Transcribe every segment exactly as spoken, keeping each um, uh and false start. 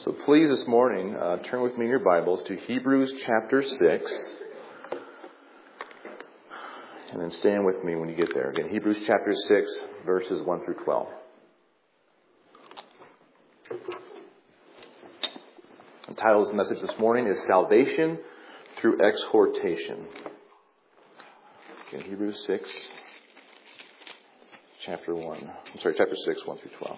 So please this morning, uh, turn with me in your Bibles to Hebrews chapter six. And then stand with me when you get there. Again, Hebrews chapter six, verses one through twelve. The title of this message this morning is Salvation Through Exhortation. Again, Hebrews six, chapter one. I'm sorry, chapter six, one through twelve.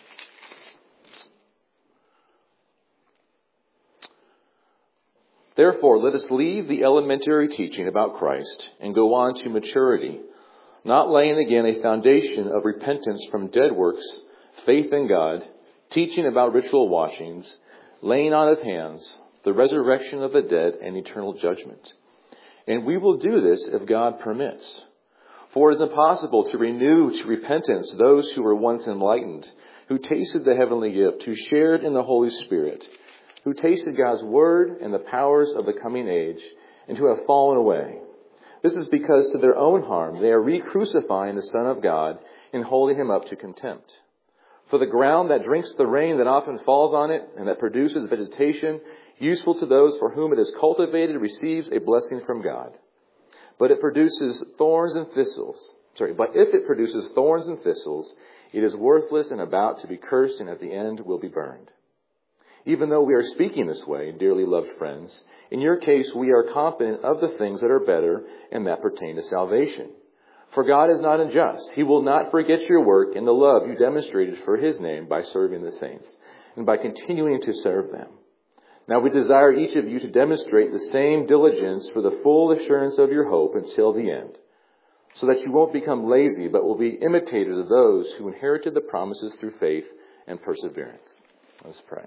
Therefore, let us leave the elementary teaching about Christ and go on to maturity, not laying again a foundation of repentance from dead works, faith in God, teaching about ritual washings, laying on of hands, the resurrection of the dead, and eternal judgment. And we will do this if God permits. For it is impossible to renew to repentance those who were once enlightened, who tasted the heavenly gift, who shared in the Holy Spirit, who tasted God's word and the powers of the coming age, and who have fallen away. This is because to their own harm they are re-crucifying the Son of God and holding him up to contempt. For the ground that drinks the rain that often falls on it and that produces vegetation, useful to those for whom it is cultivated, receives a blessing from God. But it produces thorns and thistles. Sorry, but if it produces thorns and thistles, it is worthless and about to be cursed, and at the end will be burned. Even though we are speaking this way, dearly loved friends, in your case we are confident of the things that are better and that pertain to salvation. For God is not unjust. He will not forget your work and the love you demonstrated for his name by serving the saints and by continuing to serve them. Now we desire each of you to demonstrate the same diligence for the full assurance of your hope until the end, so that you won't become lazy, but will be imitators of those who inherited the promises through faith and perseverance. Let's pray.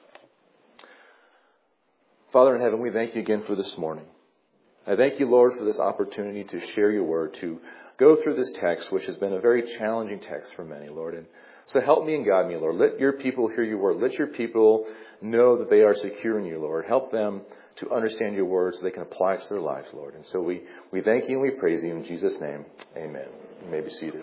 Father in heaven, we thank you again for this morning. I thank you, Lord, for this opportunity to share your word, to go through this text, which has been a very challenging text for many, Lord. And so help me and guide me, Lord. Let your people hear your word. Let your people know that they are secure in you, Lord. Help them to understand your word so they can apply it to their lives, Lord. And so we, we thank you and we praise you in Jesus' name. Amen. You may be seated.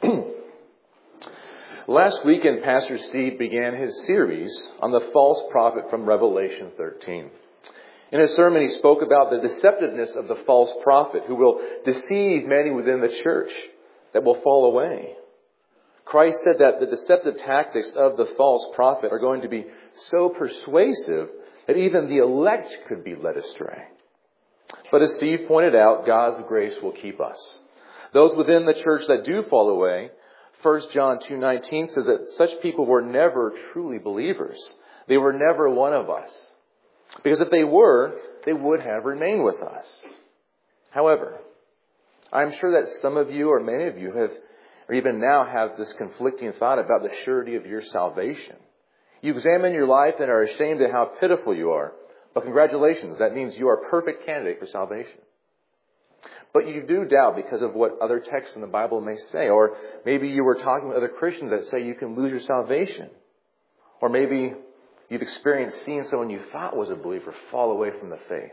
Last weekend, Pastor Steve began his series on the false prophet from Revelation thirteen. In his sermon, he spoke about the deceptiveness of the false prophet who will deceive many within the church that will fall away. Christ said that the deceptive tactics of the false prophet are going to be so persuasive that even the elect could be led astray. But as Steve pointed out, God's grace will keep us. Those within the church that do fall away, First John two nineteen says that such people were never truly believers. They were never one of us. Because if they were, they would have remained with us. However, I'm sure that some of you or many of you have, or even now have this conflicting thought about the surety of your salvation. You examine your life and are ashamed of how pitiful you are. But congratulations, that means you are a perfect candidate for salvation. But you do doubt because of what other texts in the Bible may say. Or maybe you were talking with other Christians that say you can lose your salvation. Or maybe you've experienced seeing someone you thought was a believer fall away from the faith.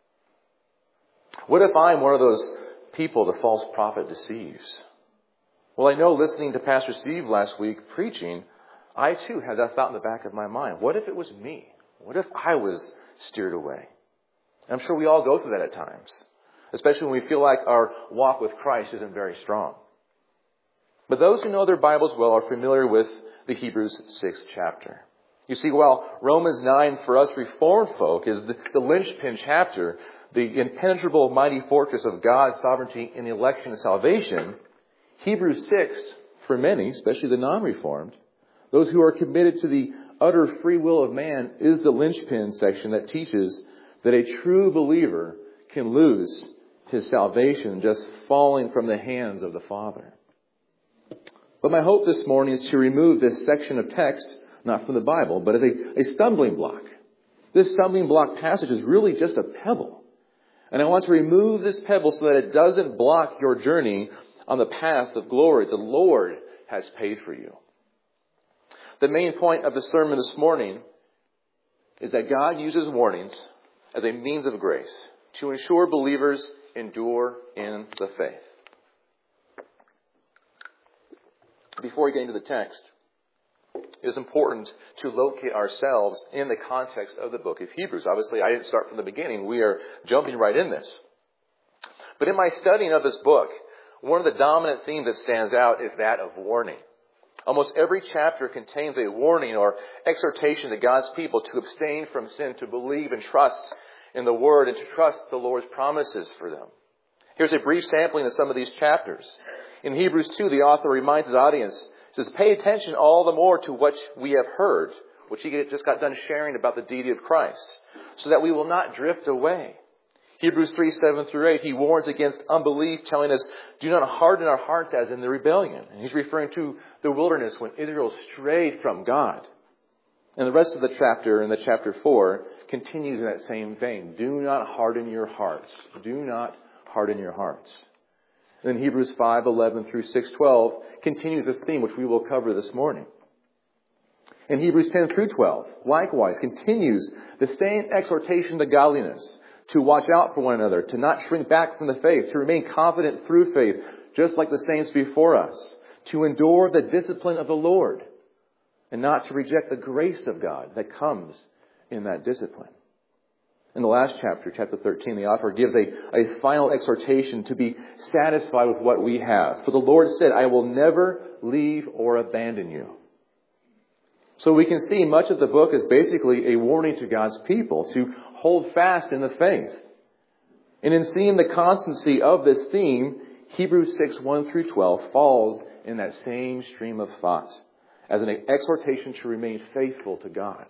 What if I'm one of those people the false prophet deceives? Well, I know listening to Pastor Steve last week preaching, I too had that thought in the back of my mind. What if it was me? What if I was steered away? And I'm sure we all go through that at times, especially when we feel like our walk with Christ isn't very strong. But those who know their Bibles well are familiar with the Hebrews sixth chapter. You see, while Romans nine for us Reformed folk is the, the linchpin chapter, the impenetrable mighty fortress of God's sovereignty in the election and salvation, Hebrews six, for many, especially the non-Reformed, those who are committed to the utter free will of man, is the linchpin section that teaches that a true believer can lose his salvation just falling from the hands of the Father. But my hope this morning is to remove this section of text, not from the Bible, but as a, a stumbling block. This stumbling block passage is really just a pebble. And I want to remove this pebble so that it doesn't block your journey on the path of glory the Lord has paid for you. The main point of the sermon this morning is that God uses warnings as a means of grace to ensure believers endure in the faith. Before we get into the text, it is important to locate ourselves in the context of the book of Hebrews. Obviously, I didn't start from the beginning. We are jumping right in this. But in my studying of this book, one of the dominant themes that stands out is that of warning. Almost every chapter contains a warning or exhortation to God's people to abstain from sin, to believe and trust in the Word, and to trust the Lord's promises for them. Here's a brief sampling of some of these chapters. In Hebrews two, the author reminds his audience, says, pay attention all the more to what we have heard, which he just got done sharing about the deity of Christ, so that we will not drift away. Hebrews three, seven through eight, he warns against unbelief, telling us, do not harden our hearts as in the rebellion. And he's referring to the wilderness when Israel strayed from God. And the rest of the chapter, in the chapter four, continues in that same vein. Do not harden your hearts. Do not harden your hearts. And then Hebrews five, eleven through six, twelve continues this theme, which we will cover this morning. And Hebrews ten through twelve, likewise, continues the same exhortation to godliness, to watch out for one another, to not shrink back from the faith, to remain confident through faith, just like the saints before us, to endure the discipline of the Lord, and not to reject the grace of God that comes in that discipline. In the last chapter, chapter thirteen, the author gives a, a final exhortation to be satisfied with what we have. For the Lord said, I will never leave or abandon you. So we can see much of the book is basically a warning to God's people to hold fast in the faith. And in seeing the constancy of this theme, Hebrews six, one through twelve falls in that same stream of thought as an exhortation to remain faithful to God.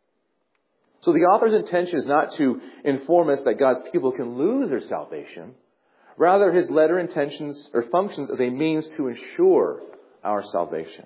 So the author's intention is not to inform us that God's people can lose their salvation. Rather, his letter intentions or functions as a means to ensure our salvation.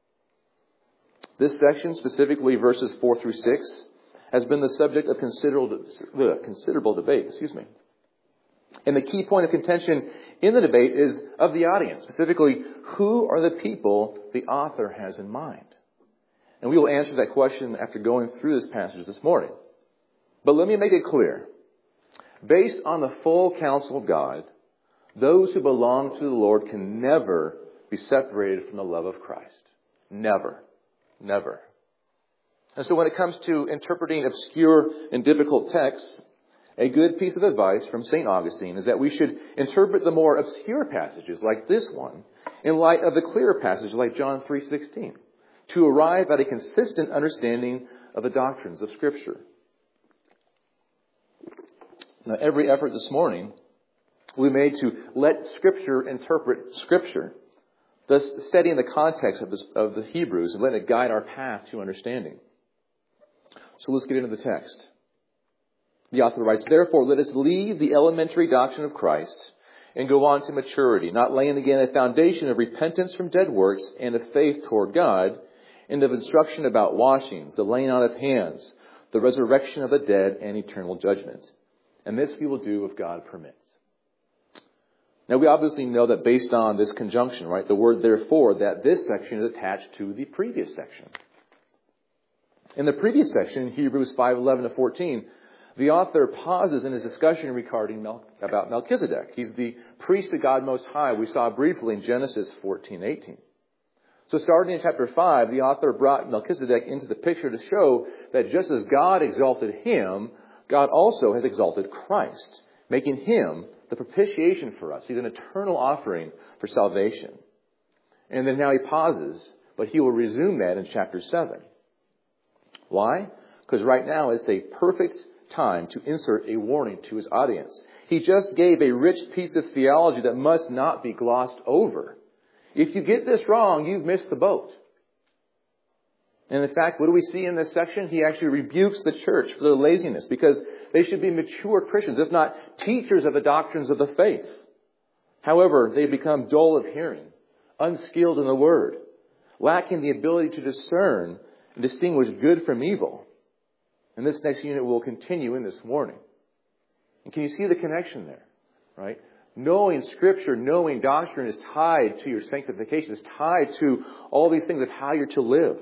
This section, specifically verses four through six, has been the subject of considerable, considerable debate. Excuse me. And the key point of contention in the debate is of the audience. Specifically, who are the people the author has in mind? And we will answer that question after going through this passage this morning. But let me make it clear. Based on the full counsel of God, those who belong to the Lord can never be separated from the love of Christ. Never. Never. And so when it comes to interpreting obscure and difficult texts, a good piece of advice from Saint Augustine is that we should interpret the more obscure passages like this one in light of the clearer passages like John three sixteen to arrive at a consistent understanding of the doctrines of Scripture. Now, every effort this morning we made to let Scripture interpret Scripture, thus studying the context of, this, of the Hebrews and letting it guide our path to understanding. So let's get into the text. The author writes, therefore, let us leave the elementary doctrine of Christ and go on to maturity, not laying again a foundation of repentance from dead works and of faith toward God, and of instruction about washings, the laying on of hands, the resurrection of the dead, and eternal judgment. And this we will do if God permits. Now, we obviously know that based on this conjunction, right, the word therefore, that this section is attached to the previous section. In the previous section, Hebrews five, eleven to fourteen, the author pauses in his discussion regarding Mel- about Melchizedek. He's the priest of God Most High. We saw briefly in Genesis fourteen, eighteen. So starting in chapter five, the author brought Melchizedek into the picture to show that just as God exalted him, God also has exalted Christ, making him the propitiation for us. He's an eternal offering for salvation. And then now he pauses, but he will resume that in chapter seven. Why? Because right now is a perfect time to insert a warning to his audience. He just gave a rich piece of theology that must not be glossed over. If you get this wrong, you've missed the boat. And in fact, what do we see in this section? He actually rebukes the church for their laziness because they should be mature Christians, if not teachers of the doctrines of the faith. However, they become dull of hearing, unskilled in the word, lacking the ability to discern and distinguish good from evil. And this next unit will continue in this warning. And can you see the connection there? Right? Knowing Scripture, knowing doctrine is tied to your sanctification. It's tied to all these things of how you're to live.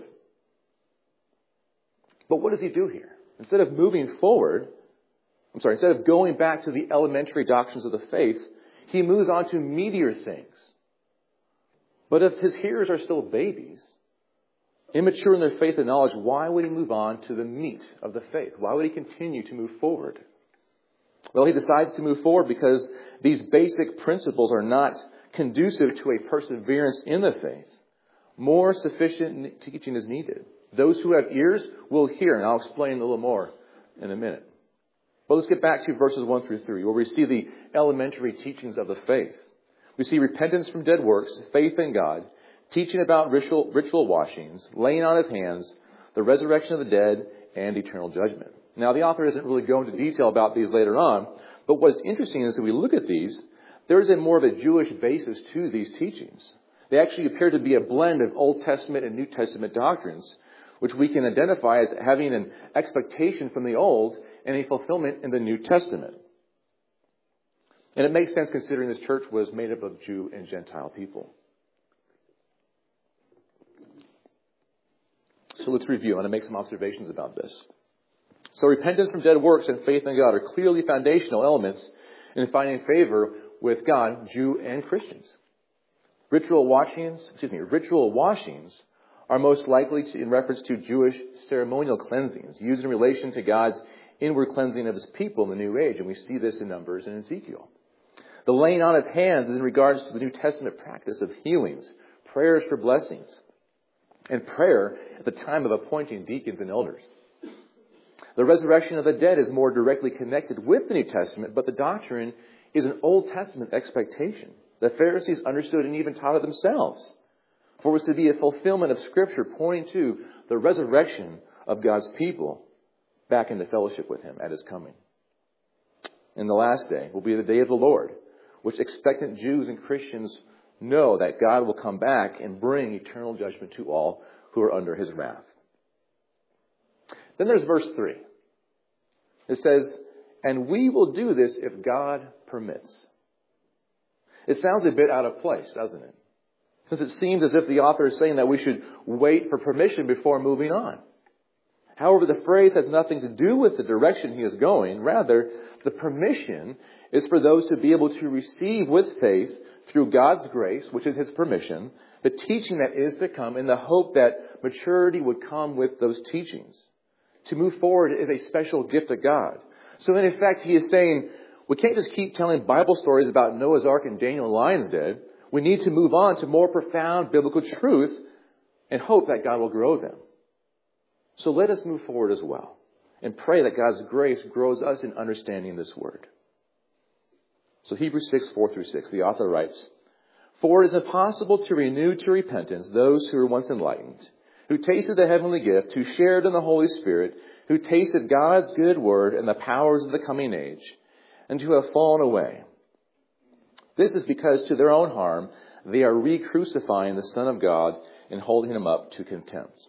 But what does he do here? Instead of moving forward, I'm sorry, instead of going back to the elementary doctrines of the faith, he moves on to meatier things. But if his hearers are still babies, Immature in their faith and knowledge, why would he move on to the meat of the faith? Why would he continue to move forward? Well, he decides to move forward because these basic principles are not conducive to a perseverance in the faith. More sufficient teaching is needed. Those who have ears will hear, and I'll explain a little more in a minute. But let's get back to verses one through three, where we see the elementary teachings of the faith. We see repentance from dead works, faith in God, teaching about ritual, ritual washings, laying on of hands, the resurrection of the dead, and eternal judgment. Now, the author doesn't really go into detail about these later on, but what's interesting is that we look at these, there is a more of a Jewish basis to these teachings. They actually appear to be a blend of Old Testament and New Testament doctrines, which we can identify as having an expectation from the Old and a fulfillment in the New Testament. And it makes sense considering this church was made up of Jew and Gentile people. So let's review. I'm going to make some observations about this. So repentance from dead works and faith in God are clearly foundational elements in finding favor with God, Jew and Christians. Ritual washings, excuse me, ritual washings are most likely to, in reference to Jewish ceremonial cleansings used in relation to God's inward cleansing of his people in the New Age. And we see this in Numbers and Ezekiel. The laying on of hands is in regards to the New Testament practice of healings, prayers for blessings, and prayer at the time of appointing deacons and elders. The resurrection of the dead is more directly connected with the New Testament, but the doctrine is an Old Testament expectation. The Pharisees understood and even taught it themselves. For it was to be a fulfillment of Scripture pointing to the resurrection of God's people back into fellowship with him at his coming. And the last day will be the day of the Lord, which expectant Jews and Christians know that God will come back and bring eternal judgment to all who are under his wrath. Then there's verse three. It says, and we will do this if God permits. It sounds a bit out of place, doesn't it? Since it seems as if the author is saying that we should wait for permission before moving on. However, the phrase has nothing to do with the direction he is going. Rather, the permission is for those to be able to receive with faith through God's grace, which is his permission, the teaching that is to come in the hope that maturity would come with those teachings. To move forward is a special gift of God. So in effect, he is saying, we can't just keep telling Bible stories about Noah's Ark and Daniel and lions den. We need to move on to more profound biblical truth and hope that God will grow them. So let us move forward as well and pray that God's grace grows us in understanding this word. So Hebrews six, four through six, the author writes, for it is impossible to renew to repentance those who were once enlightened, who tasted the heavenly gift, who shared in the Holy Spirit, who tasted God's good word and the powers of the coming age, and who have fallen away. This is because to their own harm they are re-crucifying the Son of God and holding him up to contempt.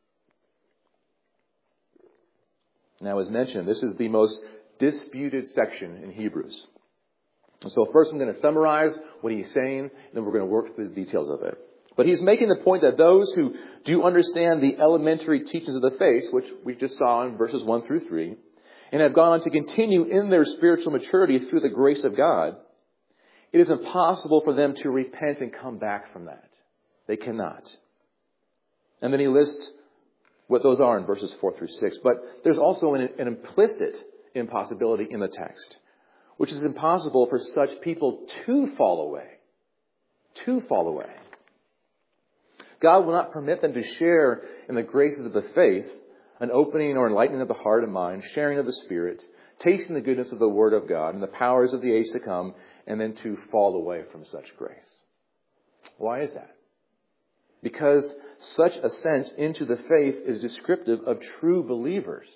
Now, as mentioned, this is the most disputed section in Hebrews. So first I'm going to summarize what he's saying, and then we're going to work through the details of it. But he's making the point that those who do understand the elementary teachings of the faith, which we just saw in verses one through three, and have gone on to continue in their spiritual maturity through the grace of God, it is impossible for them to repent and come back from that. They cannot. And then he lists what those are in verses four through six. But there's also an, an implicit impossibility in the text, which is impossible for such people to fall away. To fall away. God will not permit them to share in the graces of the faith, an opening or enlightening of the heart and mind, sharing of the Spirit, tasting the goodness of the Word of God and the powers of the age to come, and then to fall away from such grace. Why is that? Because such ascent into the faith is descriptive of true believers.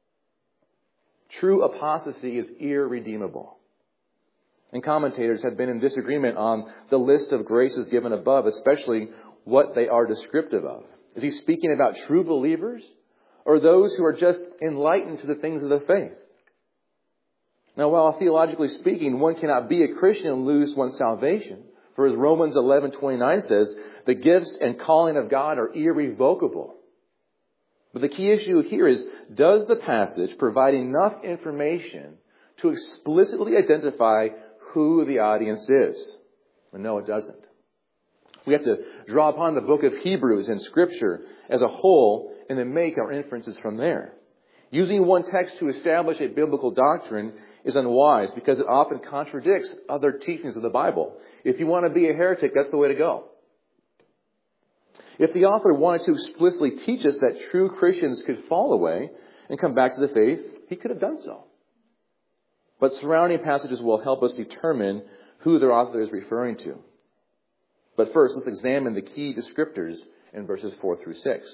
True apostasy is irredeemable. And commentators have been in disagreement on the list of graces given above, especially what they are descriptive of. Is he speaking about true believers or those who are just enlightened to the things of the faith? Now, while theologically speaking, one cannot be a Christian and lose one's salvation. For as Romans eleven twenty-nine says, the gifts and calling of God are irrevocable. But the key issue here is, does the passage provide enough information to explicitly identify who the audience is? Well, no, it doesn't. We have to draw upon the book of Hebrews and Scripture as a whole and then make our inferences from there. Using one text to establish a biblical doctrine is unwise because it often contradicts other teachings of the Bible. If you want to be a heretic, that's the way to go. If the author wanted to explicitly teach us that true Christians could fall away and come back to the faith, he could have done so. But surrounding passages will help us determine who the author is referring to. But first, let's examine the key descriptors in verses four through six.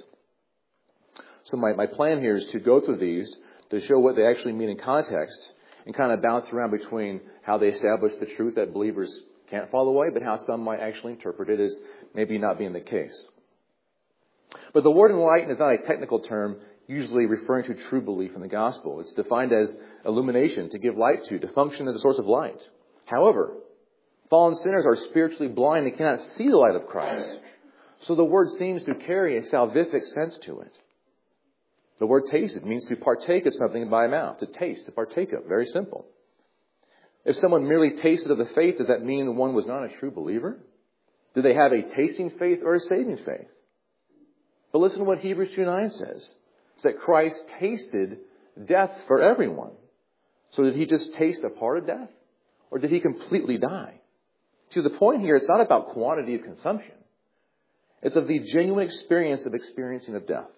So my, my plan here is to go through these to show what they actually mean in context and kind of bounce around between how they establish the truth that believers can't fall away, but how some might actually interpret it as maybe not being the case. But the word enlighten is not a technical term usually referring to true belief in the gospel. It's defined as illumination, to give light to, to function as a source of light. However, fallen sinners are spiritually blind and cannot see the light of Christ. So the word seems to carry a salvific sense to it. The word tasted means to partake of something by mouth, to taste, to partake of. Very simple. If someone merely tasted of the faith, does that mean one was not a true believer? Do they have a tasting faith or a saving faith? But listen to what Hebrews two nine says. It's that Christ tasted death for everyone. So did he just taste a part of death? Or did he completely die? See, the point here, it's not about quantity of consumption. It's of the genuine experience of experiencing of death.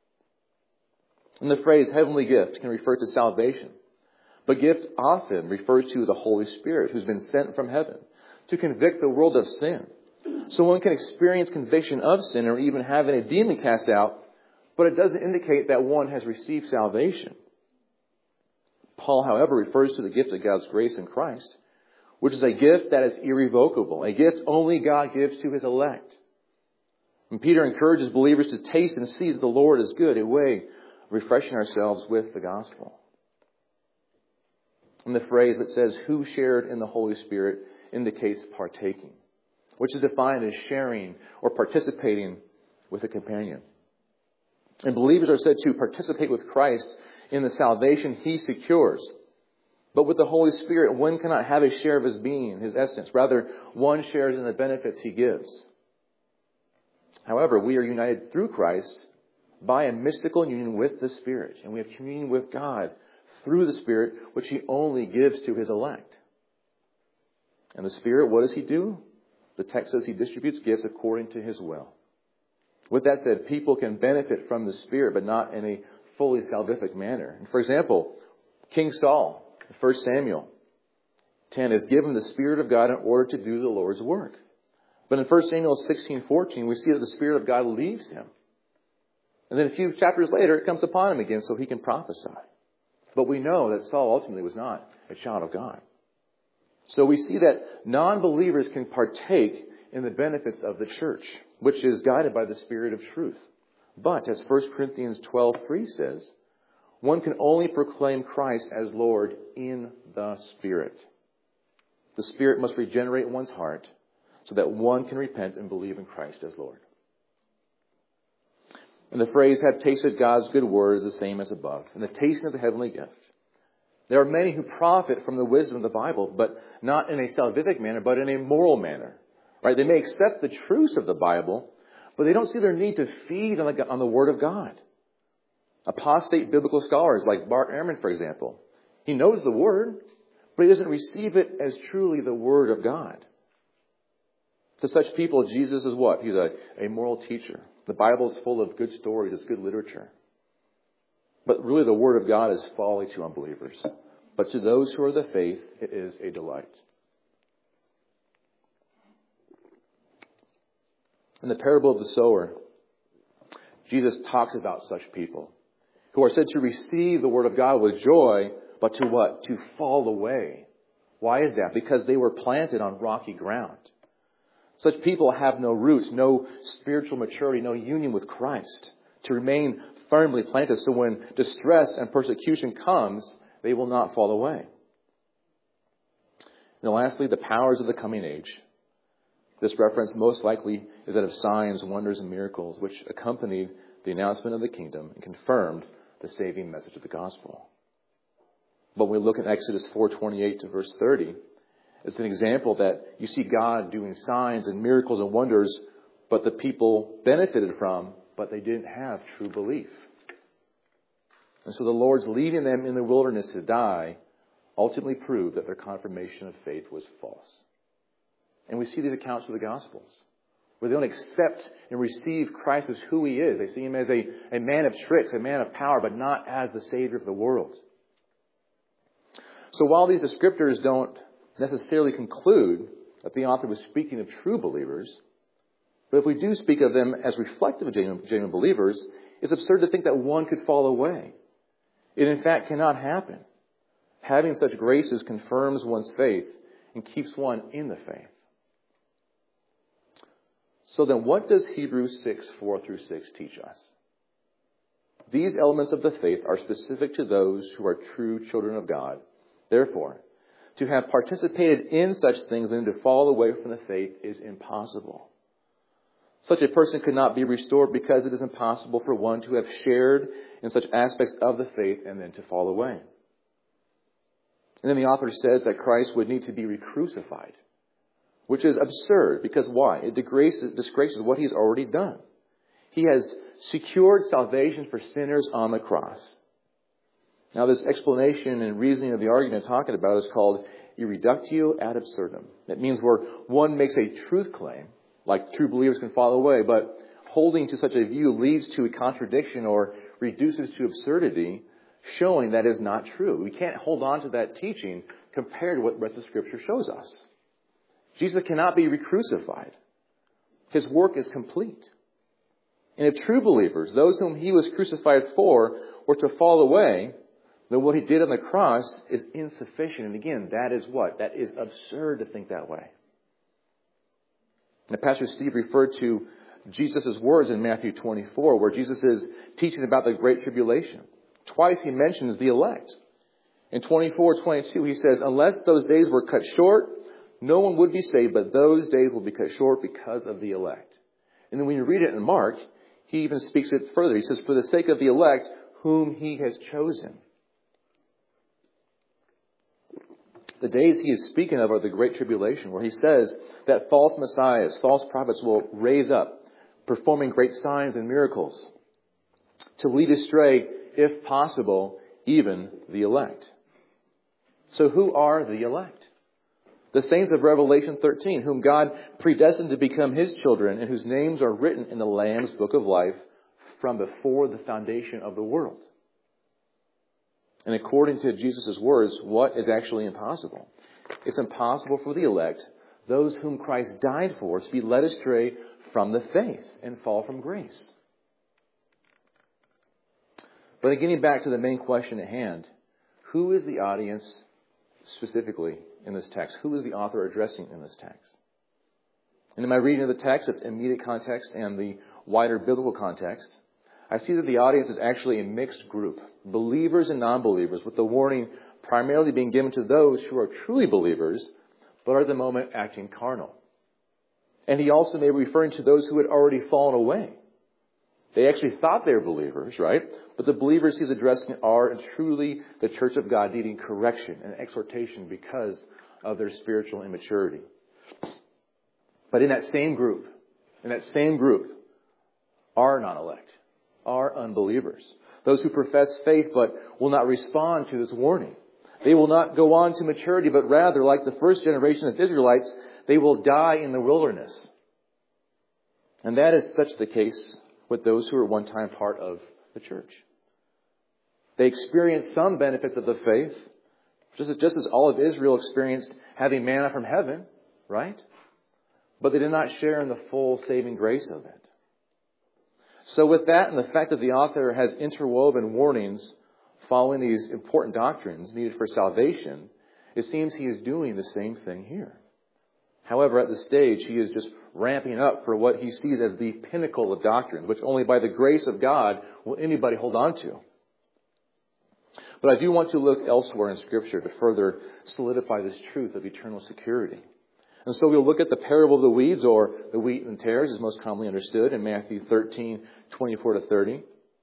And the phrase heavenly gift can refer to salvation. But gift often refers to the Holy Spirit who's been sent from heaven to convict the world of sin. So one can experience conviction of sin or even having a demon cast out, but it doesn't indicate that one has received salvation. Paul, however, refers to the gift of God's grace in Christ, which is a gift that is irrevocable, a gift only God gives to his elect. And Peter encourages believers to taste and see that the Lord is good, a way of refreshing ourselves with the gospel. And the phrase that says, who shared in the Holy Spirit, indicates partaking, which is defined as sharing or participating with a companion. And believers are said to participate with Christ in the salvation he secures. But with the Holy Spirit, one cannot have a share of his being, his essence. Rather, one shares in the benefits he gives. However, we are united through Christ by a mystical union with the Spirit. And we have communion with God through the Spirit, which he only gives to his elect. And the Spirit, what does he do? The text says he distributes gifts according to his will. With that said, people can benefit from the Spirit, but not in a fully salvific manner. And for example, King Saul, First Samuel ten, is given the Spirit of God in order to do the Lord's work. But in First Samuel sixteen fourteen, we see that the Spirit of God leaves him. And then a few chapters later, it comes upon him again so he can prophesy. But we know that Saul ultimately was not a child of God. So we see that non-believers can partake in the benefits of the church, which is guided by the Spirit of truth. But as First Corinthians twelve three says, one can only proclaim Christ as Lord in the Spirit. The Spirit must regenerate one's heart so that one can repent and believe in Christ as Lord. And the phrase, have tasted God's good word, is the same as above. And the tasting of the heavenly gift. There are many who profit from the wisdom of the Bible, but not in a salvific manner, but in a moral manner. Right? They may accept the truths of the Bible, but they don't see their need to feed on the, on the Word of God. Apostate biblical scholars like Bart Ehrman, for example, he knows the Word, but he doesn't receive it as truly the Word of God. To such people, Jesus is what? He's a, a moral teacher. The Bible is full of good stories. It's good literature. But really the Word of God is folly to unbelievers. But to those who are the faith, it is a delight. In the parable of the sower, Jesus talks about such people who are said to receive the Word of God with joy, but to what? To fall away. Why is that? Because they were planted on rocky ground. Such people have no roots, no spiritual maturity, no union with Christ to remain firmly planted. So when distress and persecution comes, they will not fall away. And lastly, the powers of the coming age. This reference most likely is that of signs, wonders, and miracles, which accompanied the announcement of the kingdom and confirmed the saving message of the gospel. But when we look at Exodus four twenty-eight to verse thirty, It's an example that you see God doing signs and miracles and wonders, but the people benefited from, but they didn't have true belief. And so the Lord's leading them in the wilderness to die ultimately proved that their confirmation of faith was false. And we see these accounts of the Gospels, where they don't accept and receive Christ as who He is. They see Him as a, a man of tricks, a man of power, but not as the Savior of the world. So while these descriptors don't necessarily conclude that the author was speaking of true believers, but if we do speak of them as reflective of genuine, genuine believers, it's absurd to think that one could fall away. It in fact cannot happen. Having such graces confirms one's faith and keeps one in the faith. So then what does Hebrews six, four through six teach us? These elements of the faith are specific to those who are true children of God. Therefore, to have participated in such things and to fall away from the faith is impossible. Such a person could not be restored because it is impossible for one to have shared in such aspects of the faith and then to fall away. And then the author says that Christ would need to be re-crucified, which is absurd because why? It disgraces, disgraces what He's already done. He has secured salvation for sinners on the cross. Now this explanation and reasoning of the argument I'm talking about is called irreductio ad absurdum. It means where one makes a truth claim, like true believers can fall away, but holding to such a view leads to a contradiction or reduces to absurdity, showing that is not true. We can't hold on to that teaching compared to what the rest of Scripture shows us. Jesus cannot be re-crucified. His work is complete. And if true believers, those whom He was crucified for, were to fall away, then what He did on the cross is insufficient. And again, that is what? That is absurd to think that way. Now, Pastor Steve referred to Jesus' words in Matthew twenty-four, where Jesus is teaching about the Great Tribulation. Twice He mentions the elect. In twenty-four twenty-two, He says, unless those days were cut short, no one would be saved, but those days will be cut short because of the elect. And then when you read it in Mark, He even speaks it further. He says, for the sake of the elect, whom He has chosen. The days He is speaking of are the Great Tribulation, where He says that false messiahs, false prophets will raise up, performing great signs and miracles to lead astray, if possible, even the elect. So who are the elect? The saints of Revelation thirteen, whom God predestined to become His children and whose names are written in the Lamb's book of life from before the foundation of the world. And according to Jesus' words, what is actually impossible? It's impossible for the elect, those whom Christ died for, to be led astray from the faith and fall from grace. But getting back to the main question at hand, who is the audience specifically in this text? Who is the author addressing in this text? And in my reading of the text, its immediate context and the wider biblical context, I see that the audience is actually a mixed group, believers and non-believers, with the warning primarily being given to those who are truly believers, but are at the moment acting carnal. And he also may be referring to those who had already fallen away. They actually thought they were believers, right? But the believers he's addressing are truly the church of God, needing correction and exhortation because of their spiritual immaturity. But in that same group, in that same group, are non-elect, are unbelievers. Those who profess faith but will not respond to this warning. They will not go on to maturity, but rather, like the first generation of Israelites, they will die in the wilderness. And that is such the case with those who were one time part of the church. They experienced some benefits of the faith, just as, just as all of Israel experienced having manna from heaven, right? But they did not share in the full saving grace of it. So with that and the fact that the author has interwoven warnings following these important doctrines needed for salvation, it seems he is doing the same thing here. However, at this stage, he is just ramping up for what he sees as the pinnacle of doctrine, which only by the grace of God will anybody hold on to. But I do want to look elsewhere in Scripture to further solidify this truth of eternal security. And so we'll look at the parable of the weeds, or the wheat and tares, as most commonly understood, in Matthew thirteen, twenty-four to thirty.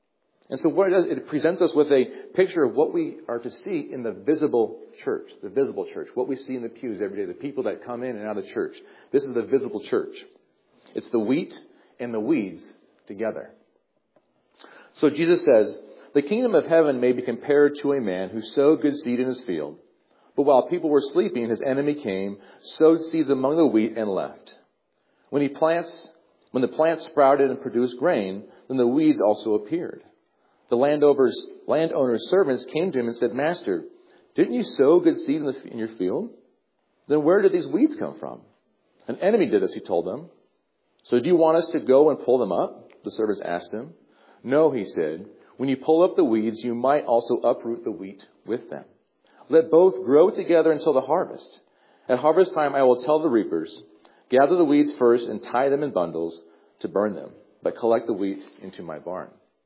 And so what it does, it presents us with a picture of what we are to see in the visible church, the visible church, what we see in the pews every day, the people that come in and out of the church. This is the visible church. It's the wheat and the weeds together. So Jesus says, the kingdom of heaven may be compared to a man who sowed good seed in his field. But while people were sleeping, his enemy came, sowed seeds among the wheat, and left. When he plants, when the plants sprouted and produced grain, then the weeds also appeared. The landowner's, landowner's servants came to him and said, Master, didn't you sow good seed in, the, in your field? Then where did these weeds come from? An enemy did this, he told them. So do you want us to go and pull them up? The servants asked him. No, he said. When you pull up the weeds, you might also uproot the wheat with them. Let both grow together until the harvest. At harvest time, I will tell the reapers, gather the weeds first and tie them in bundles to burn them, but collect the wheat into my barn.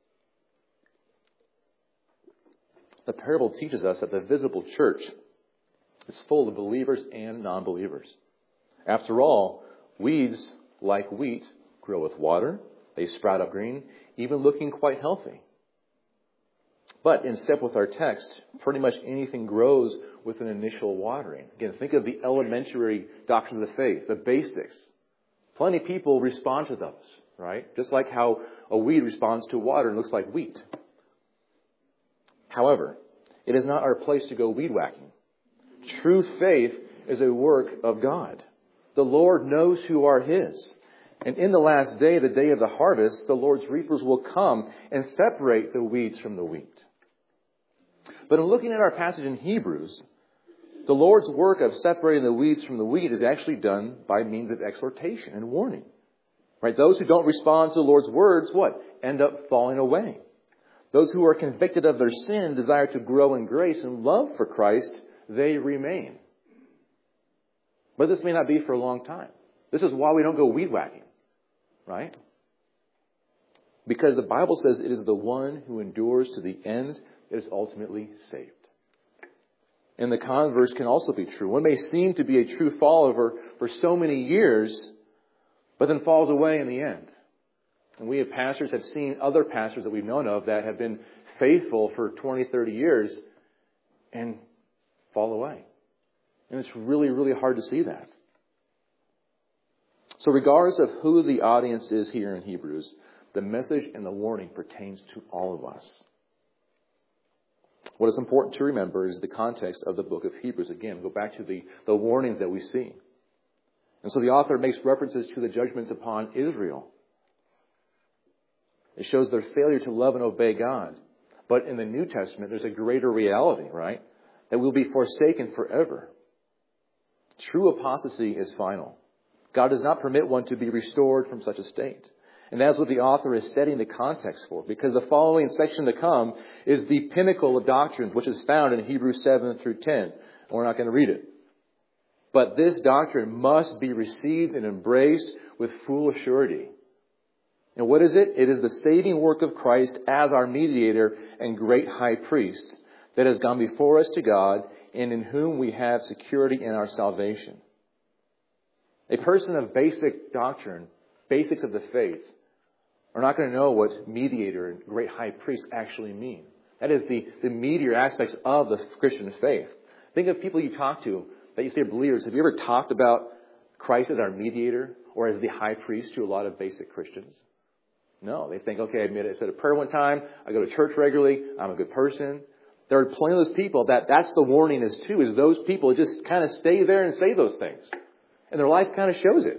The parable teaches us that the visible church is full of believers and non-believers. After all, weeds, like wheat, grow with water. They sprout up green, even looking quite healthy. But in step with our text, pretty much anything grows with an initial watering. Again, think of the elementary doctrines of faith, the basics. Plenty of people respond to those, right? Just like how a weed responds to water and looks like wheat. However, it is not our place to go weed whacking. True faith is a work of God. The Lord knows who are His. And in the last day, the day of the harvest, the Lord's reapers will come and separate the weeds from the wheat. But in looking at our passage in Hebrews, the Lord's work of separating the weeds from the wheat is actually done by means of exhortation and warning. Right? Those who don't respond to the Lord's words, what? End up falling away. Those who are convicted of their sin and desire to grow in grace and love for Christ, they remain. But this may not be for a long time. This is why we don't go weed whacking. Right? Because the Bible says it is the one who endures to the end that is ultimately saved. And the converse can also be true. One may seem to be a true follower for so many years, but then falls away in the end. And we as pastors have seen other pastors that we've known of that have been faithful for twenty, thirty years and fall away. And it's really, really hard to see that. So regardless of who the audience is here in Hebrews, the message and the warning pertains to all of us. What is important to remember is the context of the book of Hebrews. Again, go back to the, the warnings that we see. And so the author makes references to the judgments upon Israel. It shows their failure to love and obey God. But in the New Testament, there's a greater reality, right? That we'll be forsaken forever. True apostasy is final. God does not permit one to be restored from such a state. And that's what the author is setting the context for. Because the following section to come is the pinnacle of doctrine, which is found in Hebrews seven through ten. And we're not going to read it. But this doctrine must be received and embraced with full assurity. And what is it? It is the saving work of Christ as our mediator and great high priest that has gone before us to God and in whom we have security in our salvation. A person of basic doctrine, basics of the faith, are not going to know what mediator and great high priest actually mean. That is the, the meatier aspects of the Christian faith. Think of people you talk to that you say are believers. Have you ever talked about Christ as our mediator or as the high priest to a lot of basic Christians? No, they think, okay, I admit it. I said a prayer one time. I go to church regularly. I'm a good person. There are plenty of those people that that's the warning is too, is those people just kind of stay there and say those things. And their life kind of shows it.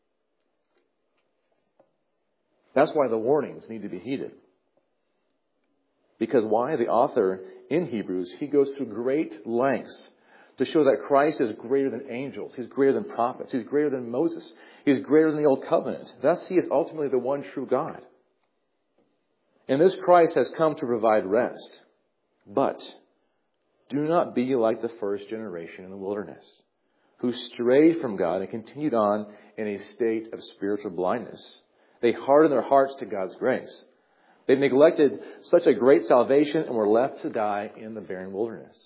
That's why the warnings need to be heeded. Because why? The author in Hebrews, he goes through great lengths to show that Christ is greater than angels. He's greater than prophets. He's greater than Moses. He's greater than the Old Covenant. Thus, he is ultimately the one true God. And this Christ has come to provide rest. But do not be like the first generation in the wilderness, who strayed from God and continued on in a state of spiritual blindness. They hardened their hearts to God's grace. They neglected such a great salvation and were left to die in the barren wilderness.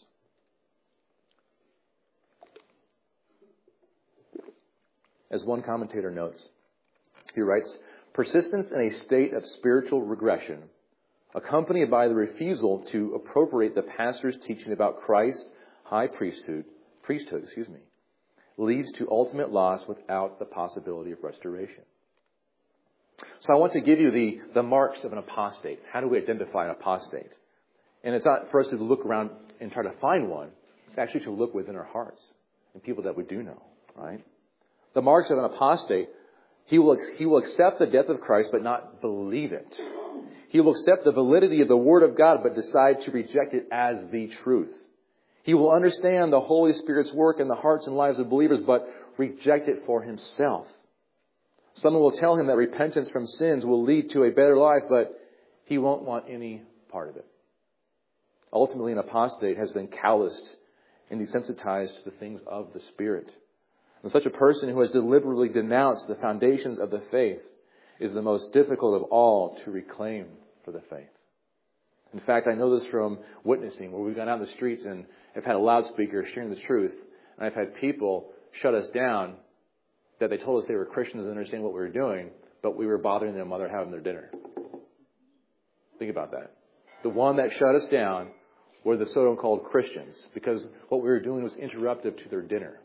As one commentator notes, he writes, persistence in a state of spiritual regression accompanied by the refusal to appropriate the pastor's teaching about Christ's high priesthood, priesthood, excuse me, leads to ultimate loss without the possibility of restoration. So I want to give you the, the marks of an apostate. How do we identify an apostate? And it's not for us to look around and try to find one. It's actually to look within our hearts and people that we do know, right? The marks of an apostate, he will, he will accept the death of Christ but not believe it. He will accept the validity of the Word of God but decide to reject it as the truth. He will understand the Holy Spirit's work in the hearts and lives of believers but reject it for himself. Someone will tell him that repentance from sins will lead to a better life, but he won't want any part of it. Ultimately, an apostate has been calloused and desensitized to the things of the Spirit. And such a person who has deliberately denounced the foundations of the faith is the most difficult of all to reclaim for the faith. In fact, I know this from witnessing, where we've gone out in the streets and have had a loudspeaker sharing the truth, and I've had people shut us down that they told us they were Christians and understand what we were doing, but we were bothering them while they're having their dinner. Think about that. The one that shut us down were the so-called Christians, because what we were doing was interruptive to their dinner.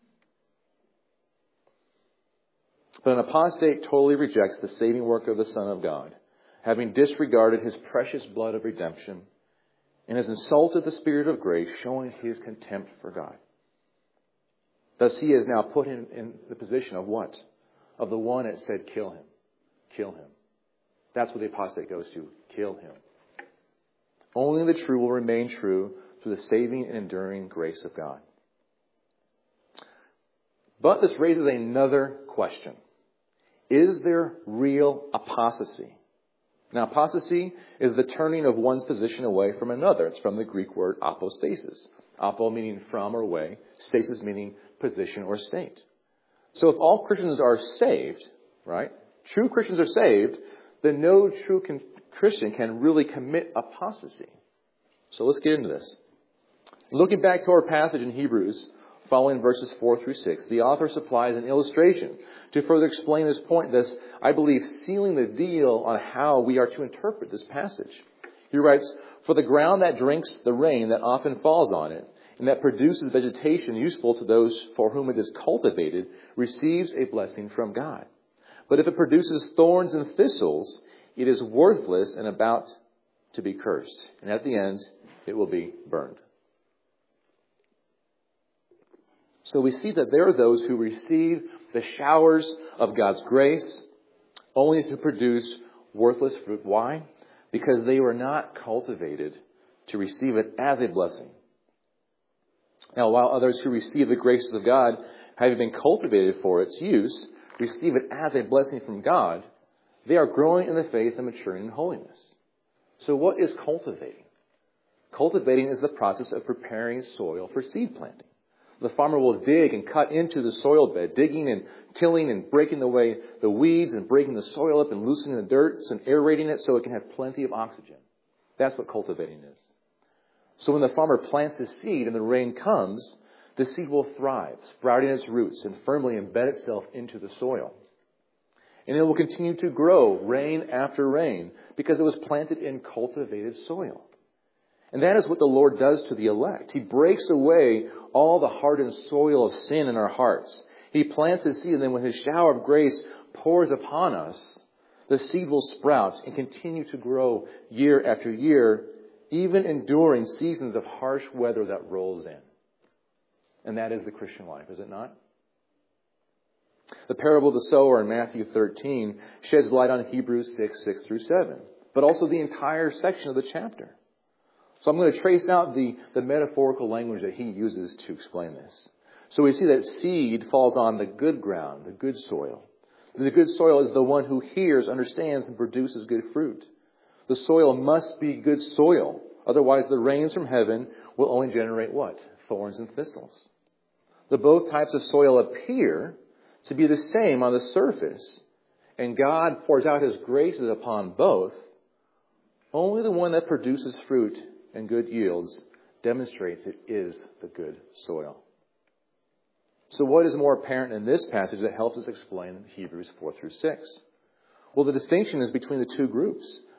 But an apostate totally rejects the saving work of the Son of God, having disregarded his precious blood of redemption, and has insulted the Spirit of grace, showing his contempt for God. Thus he is now put in, in the position of what? Of the one that said, kill him. Kill him. That's what the apostate goes to. Kill him. Only the true will remain true through the saving and enduring grace of God. But this raises another question. Is there real apostasy? Now, apostasy is the turning of one's position away from another. It's from the Greek word apostasis. Apo meaning from or away. Stasis meaning position or state. So if all Christians are saved, right? True Christians are saved, then no true con- Christian can really commit apostasy. So let's get into this. Looking back to our passage in Hebrews, following verses four through six, the author supplies an illustration to further explain this point, thus, I believe, sealing the deal on how we are to interpret this passage. He writes, "For the ground that drinks the rain that often falls on it, and that produces vegetation useful to those for whom it is cultivated, receives a blessing from God. But if it produces thorns and thistles, it is worthless and about to be cursed. And at the end, it will be burned." So we see that there are those who receive the showers of God's grace only to produce worthless fruit. Why? Because they were not cultivated to receive it as a blessing. Now, while others who receive the graces of God, having been cultivated for its use, receive it as a blessing from God, they are growing in the faith and maturing in holiness. So what is cultivating? Cultivating is the process of preparing soil for seed planting. The farmer will dig and cut into the soil bed, digging and tilling and breaking away the weeds and breaking the soil up and loosening the dirt and aerating it so it can have plenty of oxygen. That's what cultivating is. So when the farmer plants his seed and the rain comes, the seed will thrive, sprouting its roots and firmly embed itself into the soil. And it will continue to grow rain after rain because it was planted in cultivated soil. And that is what the Lord does to the elect. He breaks away all the hardened soil of sin in our hearts. He plants his seed, and then when his shower of grace pours upon us, the seed will sprout and continue to grow year after year, even enduring seasons of harsh weather that rolls in. And that is the Christian life, is it not? The parable of the sower in Matthew thirteen sheds light on Hebrews six, six through seven, but also the entire section of the chapter. So I'm going to trace out the, the metaphorical language that he uses to explain this. So we see that seed falls on the good ground, the good soil. The good soil is the one who hears, understands, and produces good fruit. The soil must be good soil. Otherwise, the rains from heaven will only generate what? Thorns and thistles. The both types of soil appear to be the same on the surface, and God pours out his graces upon both. Only the one that produces fruit and good yields demonstrates it is the good soil. So what is more apparent in this passage that helps us explain Hebrews four through six? Well, the distinction is between the two groups.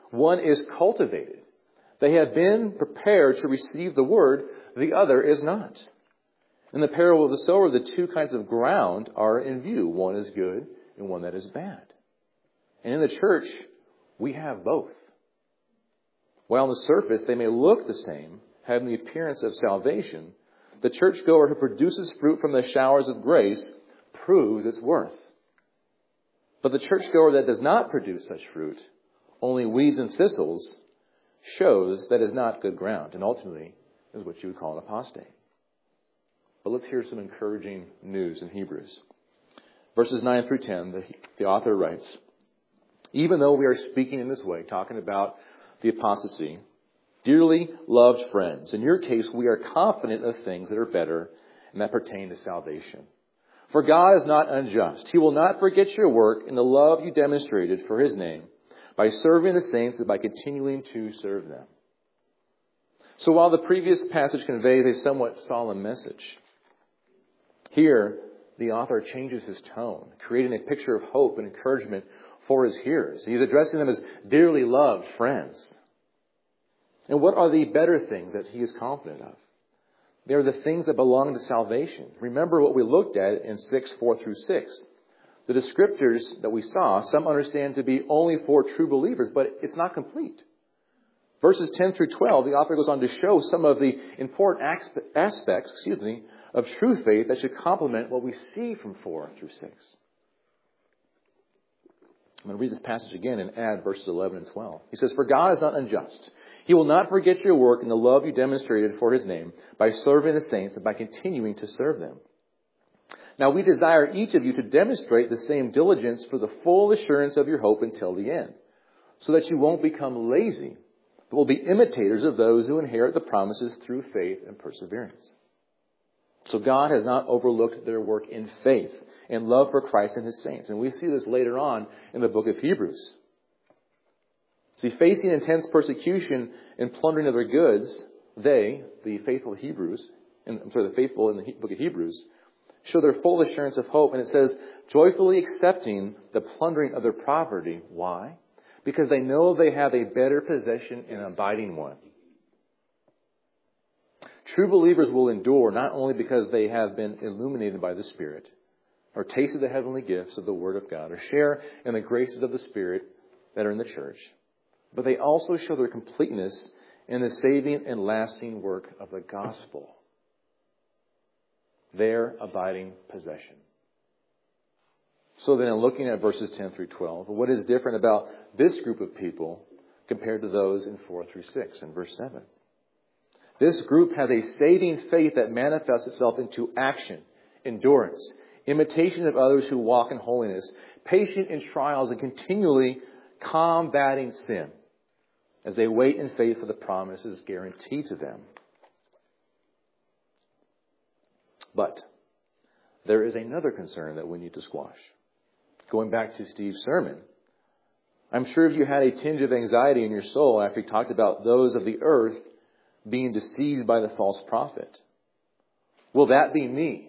One is cultivated. They have been prepared to receive the word. The other is not. In the parable of the sower, the two kinds of ground are in view. One is good and one that is bad. And in the church, we have both. While on the surface they may look the same, having the appearance of salvation, the churchgoer who produces fruit from the showers of grace proves its worth. But the churchgoer that does not produce such fruit, only weeds and thistles, shows that is not good ground, and ultimately is what you would call an apostate. But let's hear some encouraging news in Hebrews. Verses nine through ten, the, the author writes, even though we are speaking in this way, talking about the apostasy, dearly loved friends, in your case we are confident of things that are better and that pertain to salvation. For God is not unjust. He will not forget your work and the love you demonstrated for his name by serving the saints and by continuing to serve them. So while the previous passage conveys a somewhat solemn message, here the author changes his tone, creating a picture of hope and encouragement for his hearers. He's addressing them as dearly loved friends. And what are the better things that he is confident of? They are the things that belong to salvation. Remember what we looked at in six, four through six. The descriptors that we saw, some understand to be only for true believers, but it's not complete. Verses ten through twelve, the author goes on to show some of the important aspects, excuse me, of true faith that should complement what we see from four through six. I'm going to read this passage again and add verses eleven and twelve. He says, for God is not unjust. He will not forget your work and the love you demonstrated for his name by serving the saints and by continuing to serve them. Now we desire each of you to demonstrate the same diligence for the full assurance of your hope until the end, so that you won't become lazy, but will be imitators of those who inherit the promises through faith and perseverance. So God has not overlooked their work in faith and love for Christ and his saints. And we see this later on in the book of Hebrews. See, facing intense persecution and plundering of their goods, they, the faithful Hebrews, and, I'm sorry, the faithful in the book of Hebrews, show their full assurance of hope. And it says, joyfully accepting the plundering of their property. Why? Because they know they have a better possession and abiding one. True believers will endure not only because they have been illuminated by the Spirit, or tasted the heavenly gifts of the Word of God, or share in the graces of the Spirit that are in the church, but they also show their completeness in the saving and lasting work of the gospel. Their abiding possession. So then, looking at verses ten through twelve, what is different about this group of people compared to those in four through six and verse seven? This group has a saving faith that manifests itself into action, endurance, imitation of others who walk in holiness, patient in trials, and continually combating sin as they wait in faith for the promises guaranteed to them. But there is another concern that we need to squash. Going back to Steve's sermon, I'm sure if you had a tinge of anxiety in your soul after he talked about those of the earth being deceived by the false prophet. Will that be me?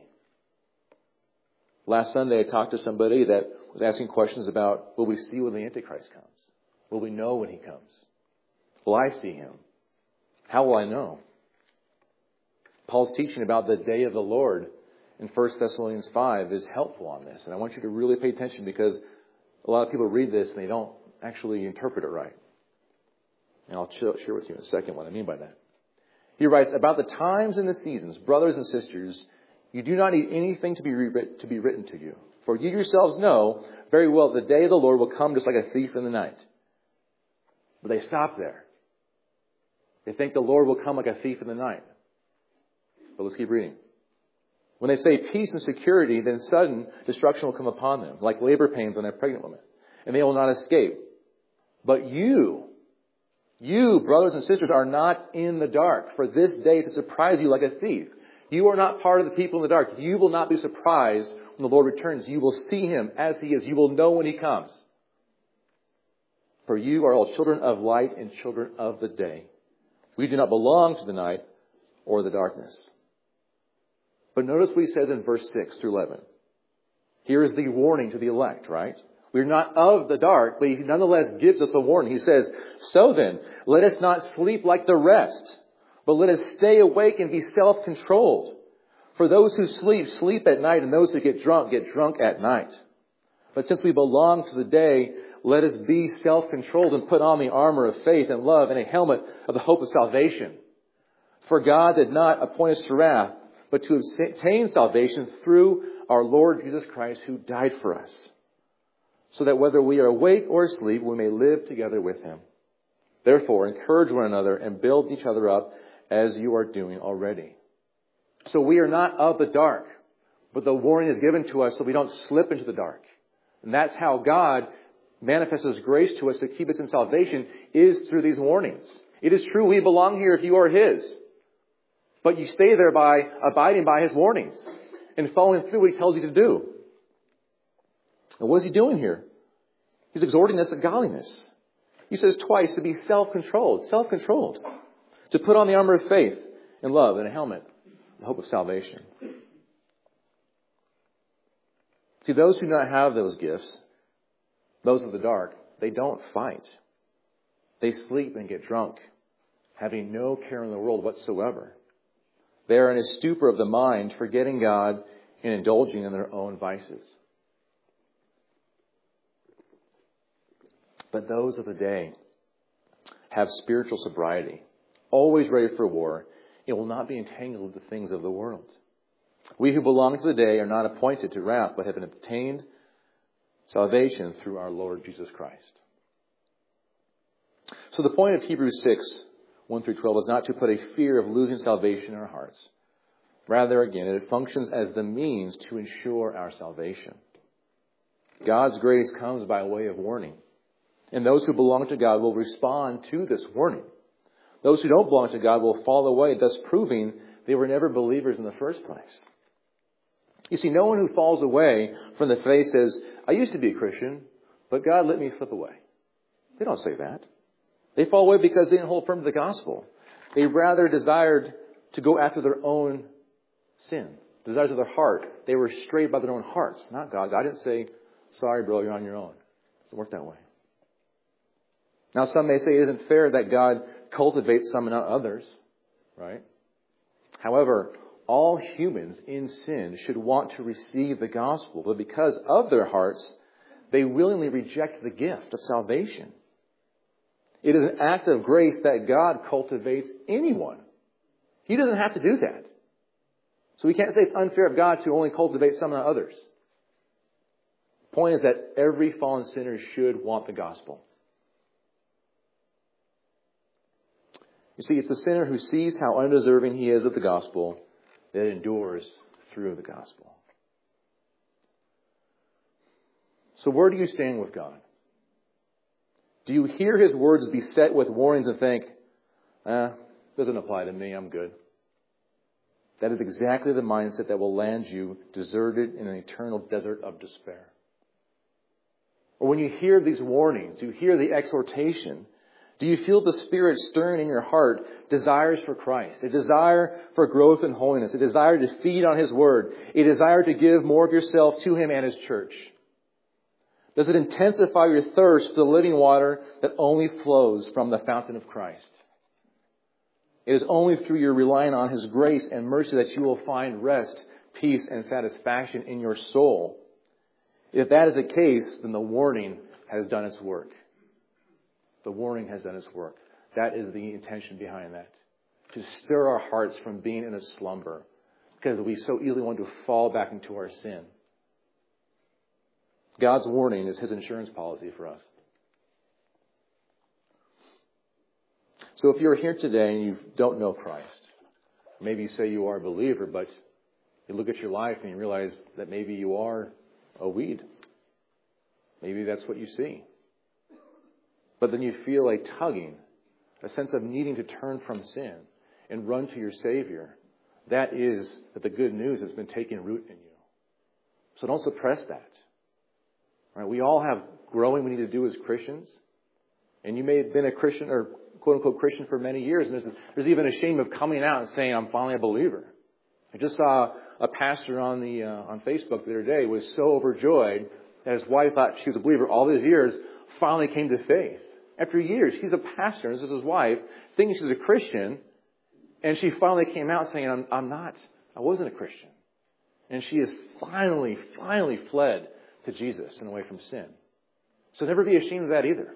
Last Sunday I talked to somebody that was asking questions about, will we see when the Antichrist comes? Will we know when he comes? Will I see him? How will I know? Paul's teaching about the day of the Lord in First Thessalonians five is helpful on this. And I want you to really pay attention because a lot of people read this and they don't actually interpret it right. And I'll share with you in a second what I mean by that. He writes, about the times and the seasons, brothers and sisters, you do not need anything to be rewritten, to be written to you. For you yourselves know very well the day of the Lord will come just like a thief in the night. But they stop there. They think the Lord will come like a thief in the night. But let's keep reading. When they say peace and security, then sudden destruction will come upon them, like labor pains on a pregnant woman, and they will not escape. But you, you, brothers and sisters, are not in the dark for this day to surprise you like a thief. You are not part of the people in the dark. You will not be surprised when the Lord returns. You will see him as he is. You will know when he comes. For you are all children of light and children of the day. We do not belong to the night or the darkness. But notice what he says in verse six through eleven. Here is the warning to the elect, right? We're not of the dark, but he nonetheless gives us a warning. He says, so then, let us not sleep like the rest, but let us stay awake and be self-controlled. For those who sleep, sleep at night, and those who get drunk, get drunk at night. But since we belong to the day, let us be self-controlled and put on the armor of faith and love and a helmet of the hope of salvation. For God did not appoint us to wrath, but to obtain salvation through our Lord Jesus Christ, who died for us, so that whether we are awake or asleep, we may live together with him. Therefore, encourage one another and build each other up as you are doing already. So we are not of the dark, but the warning is given to us so we don't slip into the dark. And that's how God manifests his grace to us to keep us in salvation, is through these warnings. It is true we belong here if you are his. But you stay there by abiding by his warnings and following through what he tells you to do. And what is he doing here? He's exhorting us to godliness. He says twice to be self-controlled, self-controlled, to put on the armor of faith and love and a helmet, the hope of salvation. See, those who do not have those gifts, those of the dark, they don't fight. They sleep and get drunk, having no care in the world whatsoever. They are in a stupor of the mind, forgetting God and indulging in their own vices. But those of the day have spiritual sobriety, always ready for war, and will not be entangled with the things of the world. We who belong to the day are not appointed to wrath, but have been obtained salvation through our Lord Jesus Christ. So the point of Hebrews six, one through twelve is not to put a fear of losing salvation in our hearts. Rather, again, it functions as the means to ensure our salvation. God's grace comes by way of warning. And those who belong to God will respond to this warning. Those who don't belong to God will fall away, thus proving they were never believers in the first place. You see, no one who falls away from the faith says, I used to be a Christian, but God let me slip away. They don't say that. They fall away because they didn't hold firm to the gospel. They rather desired to go after their own sin, desires of their heart. They were strayed by their own hearts, not God. God didn't say, sorry, bro, you're on your own. It doesn't work that way. Now, some may say it isn't fair that God cultivates some and not others, right? However, all humans in sin should want to receive the gospel, but because of their hearts, they willingly reject the gift of salvation. It is an act of grace that God cultivates anyone. He doesn't have to do that. So we can't say it's unfair of God to only cultivate some and not others. The point is that every fallen sinner should want the gospel. You see, it's the sinner who sees how undeserving he is of the gospel that endures through the gospel. So where do you stand with God? Do you hear his words beset with warnings and think, eh, doesn't apply to me, I'm good? That is exactly the mindset that will land you deserted in an eternal desert of despair. Or when you hear these warnings, you hear the exhortation, do you feel the Spirit stirring in your heart desires for Christ, a desire for growth in holiness, a desire to feed on his word, a desire to give more of yourself to him and his church? Does it intensify your thirst for the living water that only flows from the fountain of Christ? It is only through your relying on his grace and mercy that you will find rest, peace, and satisfaction in your soul. If that is the case, then the warning has done its work. The warning has done its work. That is the intention behind that. To stir our hearts from being in a slumber, because we so easily want to fall back into our sin. God's warning is his insurance policy for us. So if you're here today and you don't know Christ, maybe you say you are a believer, but you look at your life and you realize that maybe you are a weed. Maybe that's what you see. But then you feel a tugging, a sense of needing to turn from sin and run to your Savior. That is that the good news has been taking root in you. So don't suppress that. All right, we all have growing we need to do as Christians. And you may have been a Christian or quote-unquote Christian for many years. And there's, there's even a shame of coming out and saying, I'm finally a believer. I just saw a pastor on the uh, on Facebook the other day was so overjoyed that his wife thought she was a believer all these years finally came to faith. After years, he's a pastor, and this is his wife, thinking she's a Christian, and she finally came out saying, I'm, I'm not, I wasn't a Christian. And she has finally, finally fled to Jesus and away from sin. So never be ashamed of that either.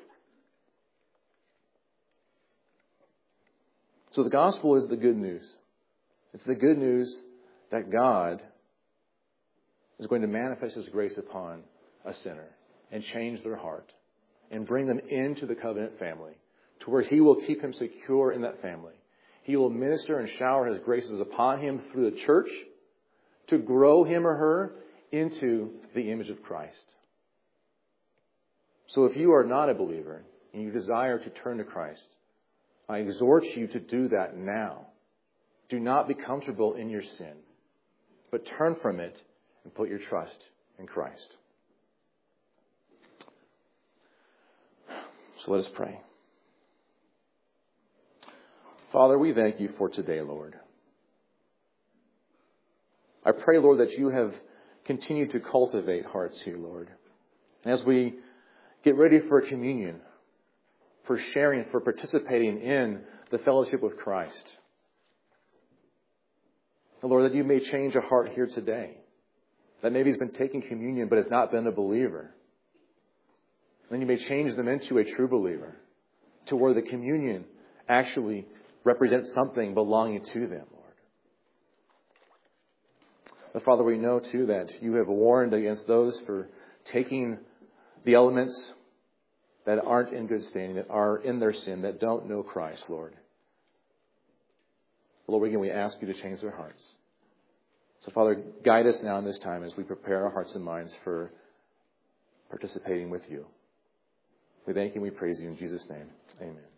So the gospel is the good news. It's the good news that God is going to manifest His grace upon a sinner and change their heart and bring them into the covenant family to where He will keep him secure in that family. He will minister and shower His graces upon him through the church to grow him or her into the image of Christ. So if you are not a believer and you desire to turn to Christ, I exhort you to do that now. Do not be comfortable in your sin, but turn from it and put your trust in Christ. So let us pray. Father, we thank You for today, Lord. I pray, Lord, that You have continued to cultivate hearts here, Lord. As we get ready for communion, for sharing, for participating in the fellowship with Christ. Lord, that You may change a heart here today that maybe has been taking communion but has not been a believer. Then You may change them into a true believer to where the communion actually represents something belonging to them, Lord. But Father, we know too that You have warned against those for taking the elements that aren't in good standing, that are in their sin, that don't know Christ, Lord. Lord, again, we ask You to change their hearts. So, Father, guide us now in this time as we prepare our hearts and minds for participating with You. We thank You and we praise You in Jesus' name. Amen.